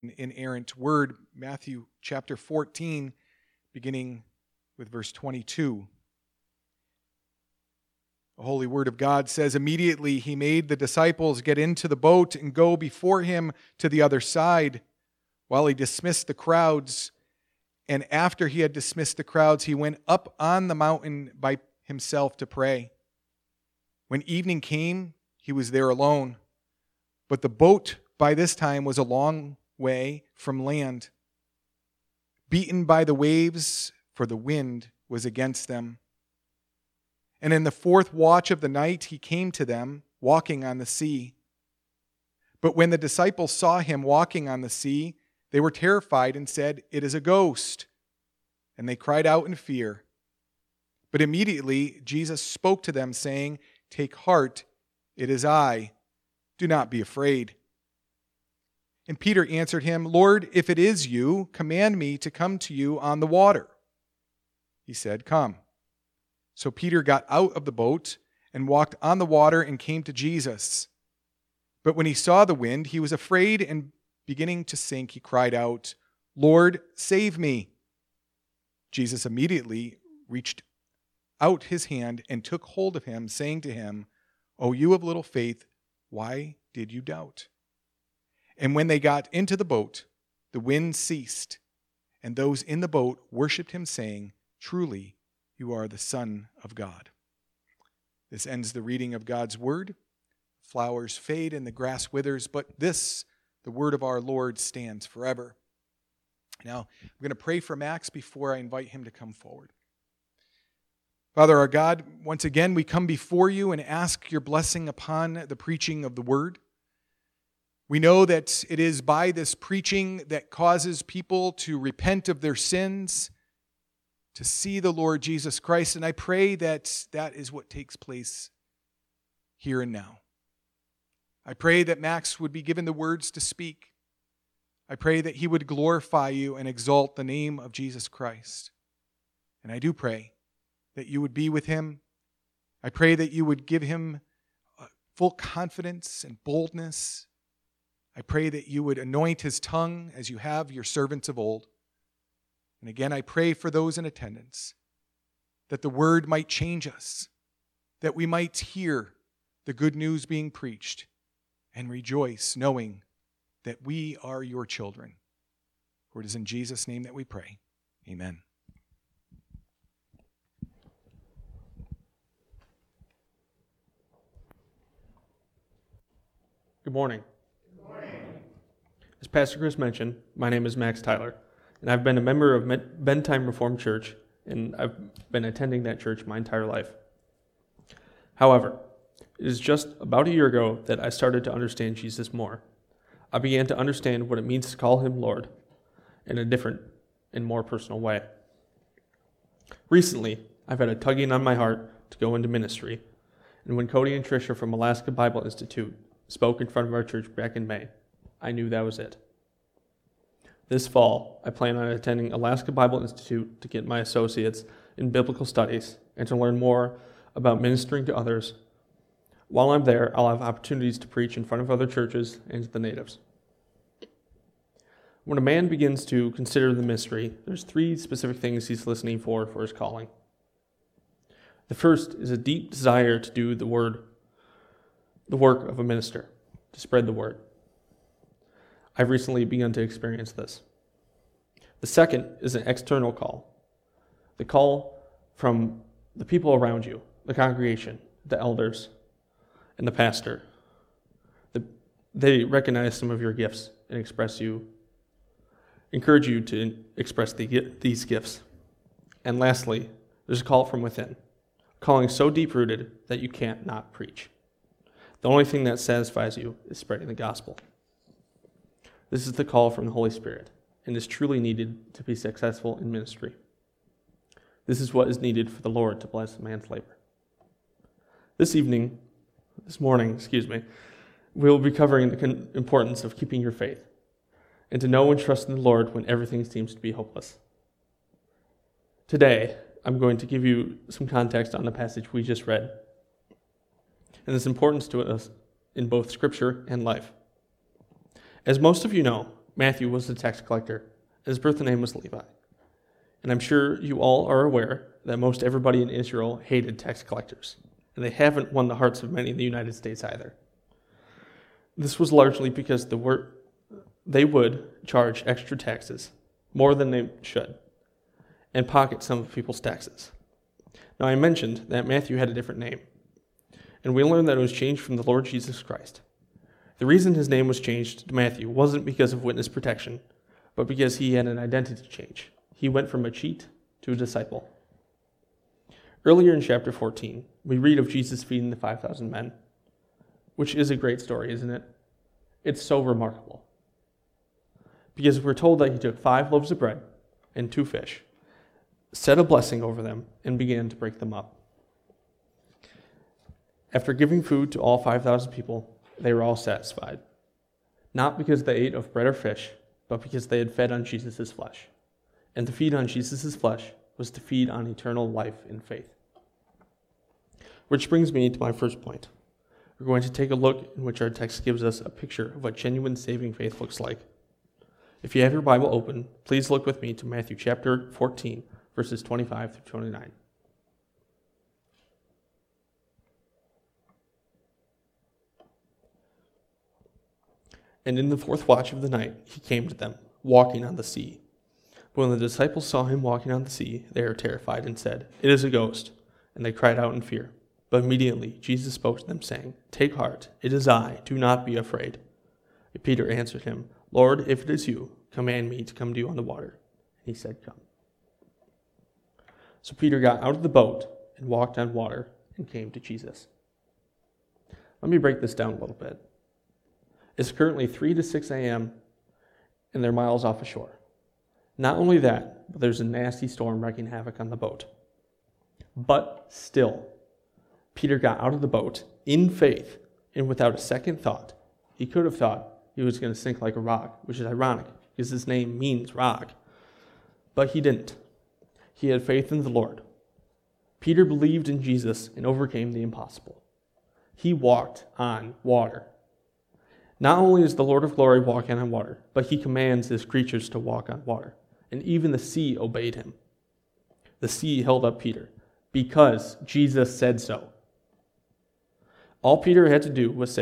inerrant word, Matthew chapter 14, beginning with verse 22. The holy word of God says, "Immediately he made the disciples get into the boat and go before him to the other side, while he dismissed the crowds. And after he had dismissed the crowds, he went up on the mountain by himself to pray. When evening came, he was there alone. But the boat by this time was a long way from land, beaten by the waves, for the wind was against them. And in the fourth watch of the night he came to them, walking on the sea. But when the disciples saw him walking on the sea, they were terrified and said, 'It is a ghost.' And they cried out in fear. But immediately Jesus spoke to them, saying, 'Take heart, it is I. Do not be afraid.' And Peter answered him, 'Lord, if it is you, command me to come to you on the water.' He said, 'Come.' So Peter got out of the boat and walked on the water and came to Jesus. But when he saw the wind, he was afraid, and beginning to sink, he cried out, 'Lord, save me.' Jesus immediately reached out his hand and took hold of him, saying to him, 'O you of little faith, why did you doubt?' And when they got into the boat, the wind ceased, and those in the boat worshipped him, saying, 'Truly, you are the Son of God.'" This ends the reading of God's word. Flowers fade and the grass withers, but this, the word of our Lord, stands forever. Now, I'm going to pray for Max before I invite him to come forward. Father our God, once again we come before you and ask your blessing upon the preaching of the word. We know that it is by this preaching that causes people to repent of their sins, to see the Lord Jesus Christ, and I pray that that is what takes place here and now. I pray that Max would be given the words to speak. I pray that he would glorify you and exalt the name of Jesus Christ. And I do pray that you would be with him. I pray that you would give him full confidence and boldness. I pray that you would anoint his tongue as you have your servants of old. And again, I pray for those in attendance, that the word might change us, that we might hear the good news being preached and rejoice knowing that we are your children. For it is in Jesus' name that we pray. Amen. Good morning. As Pastor Chris mentioned, my name is Max Tyler, and I've been a member of Bentheim Reformed Church, and I've been attending that church my entire life. However, it is just about a year ago that I started to understand Jesus more. I began to understand what it means to call him Lord in a different and more personal way. Recently, I've had a tugging on my heart to go into ministry, and when Cody and Tricia from Alaska Bible Institute spoke in front of our church back in May, I knew that was it. This fall, I plan on attending Alaska Bible Institute to get my associates in biblical studies and to learn more about ministering to others. While I'm there, I'll have opportunities to preach in front of other churches and to the natives. When a man begins to consider the mystery, there's three specific things he's listening for his calling. The first is a deep desire to do the work of a minister, to spread the word. I've recently begun to experience this. The second is an external call. The call from the people around you, the congregation, the elders, and the pastor. They recognize some of your gifts and encourage you to express these gifts. And lastly, there's a call from within, a calling so deep-rooted that you can't not preach. The only thing that satisfies you is spreading the gospel. This is the call from the Holy Spirit, and is truly needed to be successful in ministry. This is what is needed for the Lord to bless a man's labor. This morning, we'll be covering the importance of keeping your faith, and to know and trust in the Lord when everything seems to be hopeless. Today, I'm going to give you some context on the passage we just read, and its importance to us in both Scripture and life. As most of you know, Matthew was a tax collector, and his birth name was Levi. And I'm sure you all are aware that most everybody in Israel hated tax collectors, and they haven't won the hearts of many in the United States either. This was largely because they would charge extra taxes, more than they should, and pocket some of people's taxes. Now, I mentioned that Matthew had a different name, and we learned that it was changed from the Lord Jesus Christ. The reason his name was changed to Matthew wasn't because of witness protection, but because he had an identity change. He went from a cheat to a disciple. Earlier in chapter 14, we read of Jesus feeding the 5,000 men, which is a great story, isn't it? It's so remarkable. Because we're told that he took 5 loaves of bread and 2 fish, said a blessing over them, and began to break them up. After giving food to all 5,000 people, they were all satisfied. Not because they ate of bread or fish, but because they had fed on Jesus' flesh. And to feed on Jesus' flesh was to feed on eternal life in faith. Which brings me to my first point. We're going to take a look in which our text gives us a picture of what genuine saving faith looks like. If you have your Bible open, please look with me to Matthew chapter 14, verses 25 through 29. And in the 4th watch of the night, he came to them, walking on the sea. But when the disciples saw him walking on the sea, they were terrified and said, "It is a ghost." And they cried out in fear. But immediately Jesus spoke to them, saying, "Take heart, it is I, do not be afraid." And Peter answered him, "Lord, if it is you, command me to come to you on the water." And he said, "Come." So Peter got out of the boat and walked on water and came to Jesus. Let me break this down a little bit. It's currently 3 to 6 a.m., and they're miles off ashore. Not only that, but there's a nasty storm wreaking havoc on the boat. But still, Peter got out of the boat in faith and without a second thought. He could have thought he was going to sink like a rock, which is ironic because his name means rock. But he didn't. He had faith in the Lord. Peter believed in Jesus and overcame the impossible. He walked on water. Not only is the Lord of glory walking on water, but he commands his creatures to walk on water. And even the sea obeyed him. The sea held up Peter because Jesus said so. All Jesus had to do was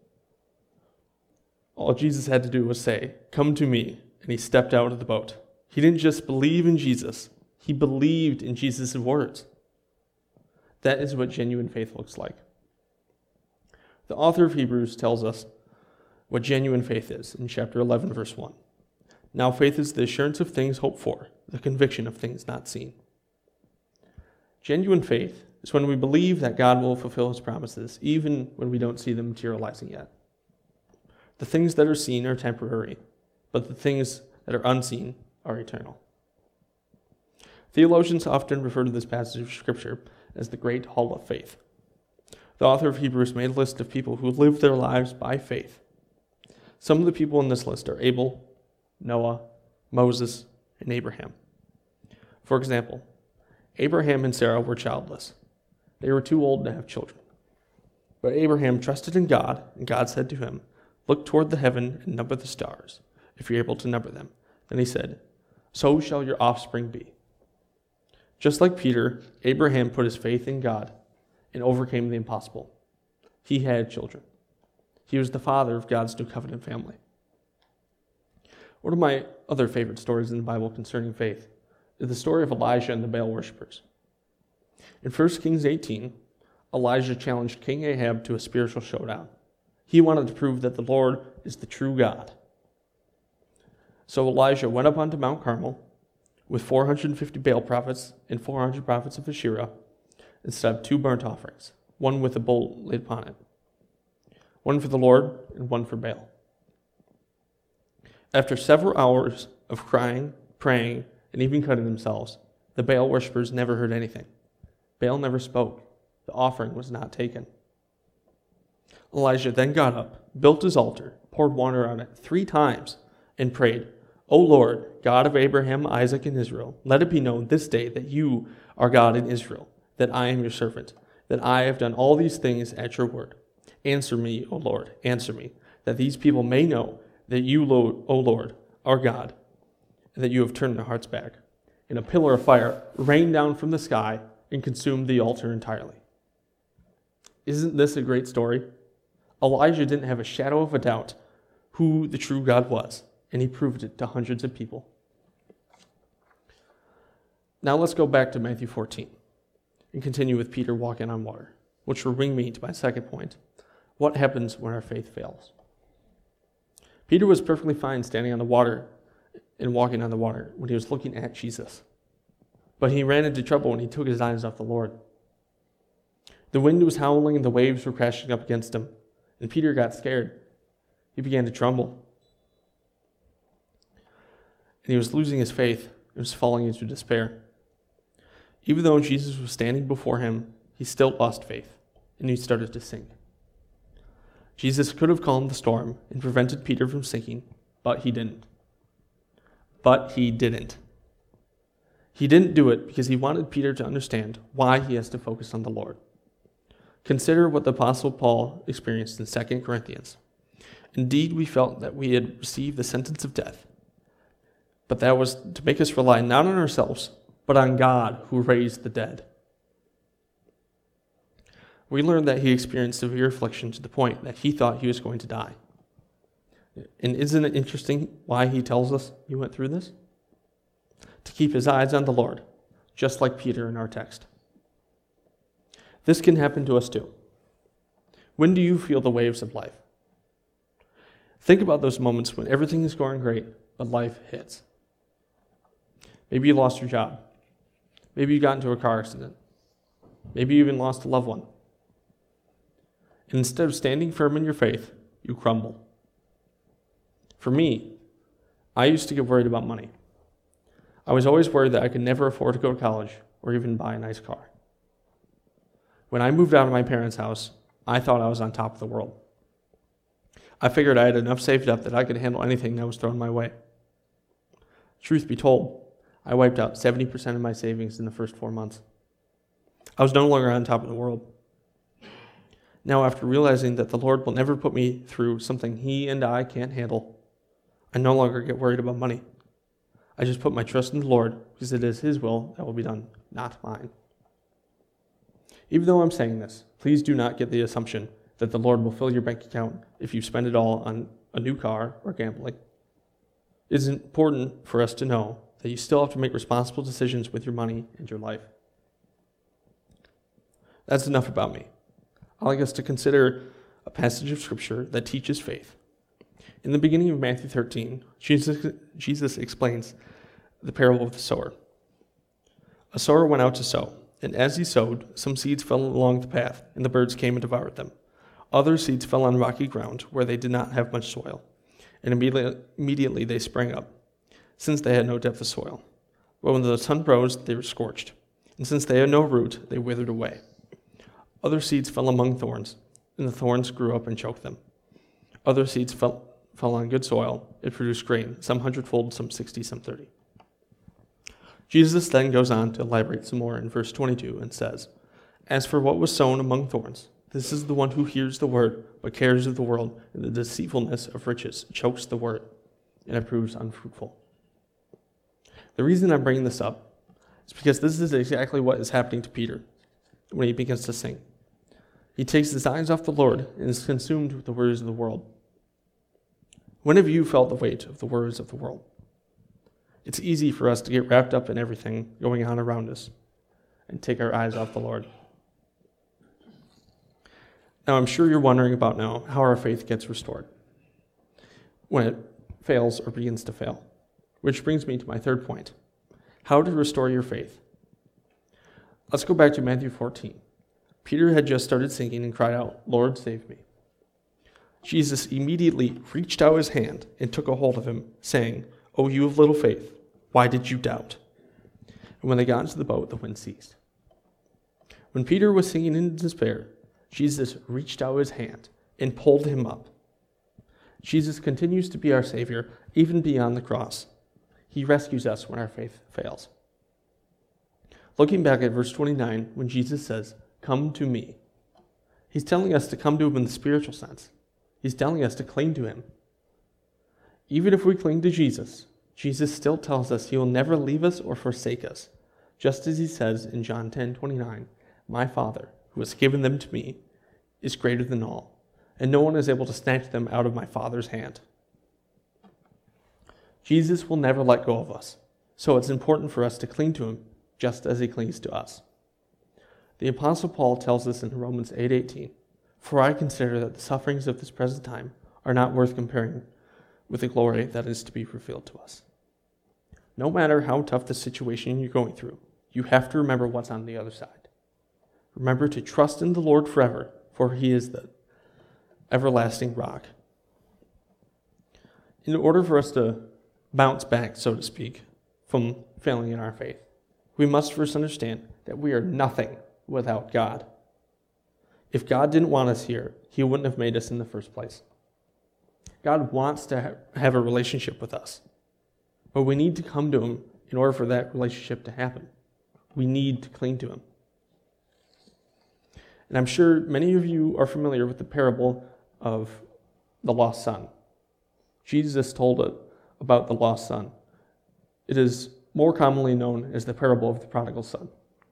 say, "Come to me," and he stepped out of the boat. He didn't just believe in Jesus, he believed in Jesus' words. That is what genuine faith looks like. The author of Hebrews tells us what genuine faith is in chapter 11, verse 1. Now faith is the assurance of things hoped for, the conviction of things not seen. Genuine faith is when we believe that God will fulfill his promises, even when we don't see them materializing yet. The things that are seen are temporary, but the things that are unseen are eternal. Theologians often refer to this passage of Scripture as the Great Hall of Faith. The author of Hebrews made a list of people who lived their lives by faith. Some of the people in this list are Abel, Noah, Moses, and Abraham. For example, Abraham and Sarah were childless. They were too old to have children. But Abraham trusted in God, and God said to him, "Look toward the heaven and number the stars, if you're able to number them." Then he said, "So shall your offspring be." Just like Peter, Abraham put his faith in God and overcame the impossible. He had children. He was the father of God's new covenant family. One of my other favorite stories in the Bible concerning faith is the story of Elijah and the Baal worshippers. In 1 Kings 18, Elijah challenged King Ahab to a spiritual showdown. He wanted to prove that the Lord is the true God. So Elijah went up onto Mount Carmel with 450 Baal prophets and 400 prophets of Asherah and set up 2 burnt offerings, one with a bull laid upon it, one for the Lord and one for Baal. After several hours of crying, praying, and even cutting themselves, the Baal worshippers never heard anything. Baal never spoke. The offering was not taken. Elijah then got up, built his altar, poured water on it 3 times, and prayed, "O Lord, God of Abraham, Isaac, and Israel, let it be known this day that you are God in Israel, that I am your servant, that I have done all these things at your word. Answer me, O Lord, answer me, that these people may know that you, O Lord, our God, and that you have turned their hearts back. And a pillar of fire rained down from the sky and consumed the altar entirely. Isn't this a great story? Elijah didn't have a shadow of a doubt who the true God was, and he proved it to hundreds of people. Now let's go back to Matthew 14 and continue with Peter walking on water, which will bring me to my second point. What happens when our faith fails? Peter was perfectly fine standing on the water and walking on the water when he was looking at Jesus. But he ran into trouble when he took his eyes off the Lord. The wind was howling and the waves were crashing up against him, and Peter got scared. He began to tremble. And he was losing his faith and was falling into despair. Even though Jesus was standing before him, he still lost faith, and he started to sink. Jesus could have calmed the storm and prevented Peter from sinking, but he didn't. He didn't do it because he wanted Peter to understand why he has to focus on the Lord. Consider what the Apostle Paul experienced in 2 Corinthians. Indeed, we felt that we had received the sentence of death, but that was to make us rely not on ourselves, but on God who raised the dead. We learned that he experienced severe affliction to the point that he thought he was going to die. And isn't it interesting why he tells us he went through this? To keep his eyes on the Lord, just like Peter in our text. This can happen to us too. When do you feel the waves of life? Think about those moments when everything is going great, but life hits. Maybe you lost your job. Maybe you got into a car accident. Maybe you even lost a loved one. And instead of standing firm in your faith, you crumble. For me, I used to get worried about money. I was always worried that I could never afford to go to college or even buy a nice car. When I moved out of my parents' house, I thought I was on top of the world. I figured I had enough saved up that I could handle anything that was thrown my way. Truth be told, I wiped out 70% of my savings in the first 4 months. I was no longer on top of the world. Now, after realizing that the Lord will never put me through something He and I can't handle, I no longer get worried about money. I just put my trust in the Lord because it is His will that will be done, not mine. Even though I'm saying this, please do not get the assumption that the Lord will fill your bank account if you spend it all on a new car or gambling. It is important for us to know that you still have to make responsible decisions with your money and your life. That's enough about me. I'd like us to consider a passage of Scripture that teaches faith. In the beginning of Matthew 13, Jesus explains the parable of the sower. A sower went out to sow, and as he sowed, some seeds fell along the path, and the birds came and devoured them. Other seeds fell on rocky ground, where they did not have much soil, and immediately they sprang up, since they had no depth of soil. But when the sun rose, they were scorched, and since they had no root, they withered away. Other seeds fell among thorns, and the thorns grew up and choked them. Other seeds fell on good soil. It produced grain, some 100-fold, some 60, some 30. Jesus then goes on to elaborate some more in verse 22 and says, "As for what was sown among thorns, this is the one who hears the word, but cares of the world and the deceitfulness of riches chokes the word, and it proves unfruitful." The reason I'm bringing this up is because this is exactly what is happening to Peter when he begins to sing. He takes his eyes off the Lord and is consumed with the worries of the world. When have you felt the weight of the worries of the world? It's easy for us to get wrapped up in everything going on around us and take our eyes off the Lord. Now, I'm sure you're wondering about now how our faith gets restored when it fails or begins to fail. Which brings me to my third point, how to restore your faith. Let's go back to Matthew 14. Peter had just started sinking and cried out, "Lord, save me." Jesus immediately reached out his hand and took a hold of him, saying, "O you of little faith, why did you doubt?" And when they got into the boat, the wind ceased. When Peter was sinking in despair, Jesus reached out his hand and pulled him up. Jesus continues to be our Savior, even beyond the cross. He rescues us when our faith fails. Looking back at verse 29, when Jesus says, "Come to me," he's telling us to come to him in the spiritual sense. He's telling us to cling to him. Even if we cling to Jesus, Jesus still tells us he will never leave us or forsake us, just as he says in John 10:29, "My Father, who has given them to me, is greater than all, and no one is able to snatch them out of my Father's hand." Jesus will never let go of us, so it's important for us to cling to him just as he clings to us. The Apostle Paul tells us in Romans 8:18, "For I consider that the sufferings of this present time are not worth comparing with the glory that is to be revealed to us." No matter how tough the situation you're going through, you have to remember what's on the other side. Remember to trust in the Lord forever, for he is the everlasting rock. In order for us to bounce back, so to speak, from failing in our faith, we must first understand that we are nothing without God. If God didn't want us here, he wouldn't have made us in the first place. God wants to have a relationship with us, but we need to come to him in order for that relationship to happen. We need to cling to him. And I'm sure many of you are familiar with the parable of the lost son. Jesus told it about the lost son. It is more commonly known as the parable of the prodigal son.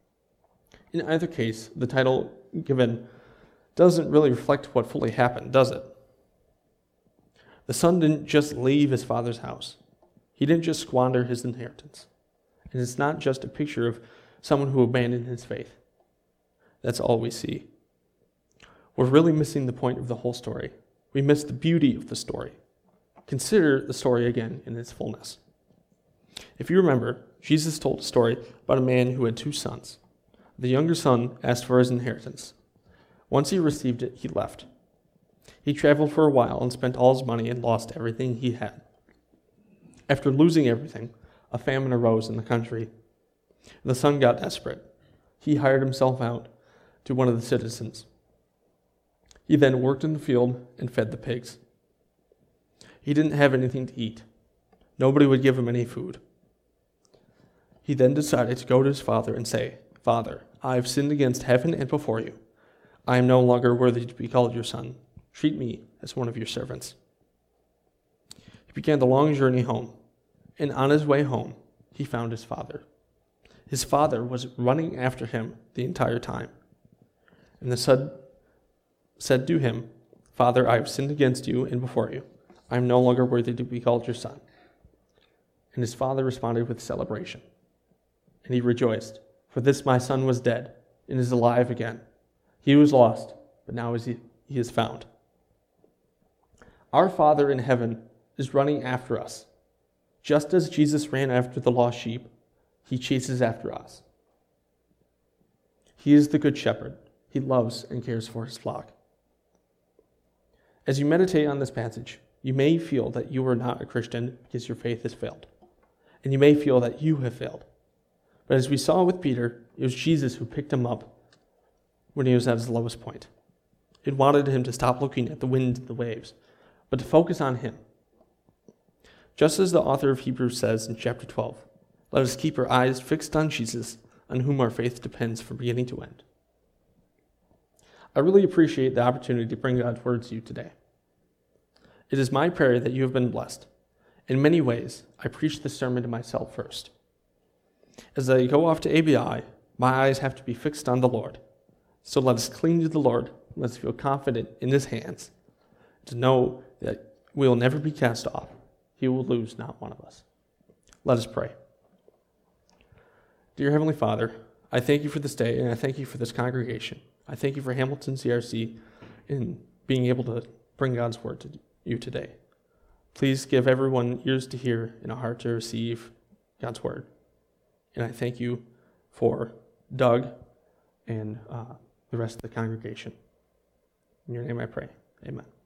In either case, the title given doesn't really reflect what fully happened, does it? The son didn't just leave his father's house. He didn't just squander his inheritance. And it's not just a picture of someone who abandoned his faith. That's all we see. We're really missing the point of the whole story. We miss the beauty of the story. Consider the story again in its fullness. If you remember, Jesus told a story about a man who had 2 sons. The younger son asked for his inheritance. Once he received it, he left. He traveled for a while and spent all his money and lost everything he had. After losing everything, a famine arose in the country. The son got desperate. He hired himself out to one of the citizens. He then worked in the field and fed the pigs. He didn't have anything to eat. Nobody would give him any food. He then decided to go to his father and say, "Father, I have sinned against heaven and before you. I am no longer worthy to be called your son. Treat me as one of your servants." He began the long journey home, and on his way home, he found his father. His father was running after him the entire time. And the son said to him, "Father, I have sinned against you and before you. I am no longer worthy to be called your son." And his father responded with celebration. And he rejoiced, "For this my son was dead and is alive again. He was lost, but now he is found." Our Father in heaven is running after us. Just as Jesus ran after the lost sheep, he chases after us. He is the good shepherd. He loves and cares for his flock. As you meditate on this passage, you may feel that you are not a Christian because your faith has failed. And you may feel that you have failed. But as we saw with Peter, it was Jesus who picked him up when he was at his lowest point. It wanted him to stop looking at the wind and the waves, but to focus on him. Just as the author of Hebrews says in chapter 12, let us keep our eyes fixed on Jesus, on whom our faith depends from beginning to end. I really appreciate the opportunity to bring God's word to you today. It is my prayer that you have been blessed. In many ways, I preach this sermon to myself first. As I go off to ABI, my eyes have to be fixed on the Lord. So let us cling to the Lord. Let us feel confident in his hands to know that we will never be cast off. He will lose not one of us. Let us pray. Dear Heavenly Father, I thank you for this day, and I thank you for this congregation. I thank you for Hamilton CRC in being able to bring God's word to you today. Please give everyone ears to hear and a heart to receive God's word. And I thank you for Doug and the rest of the congregation. In your name I pray. Amen.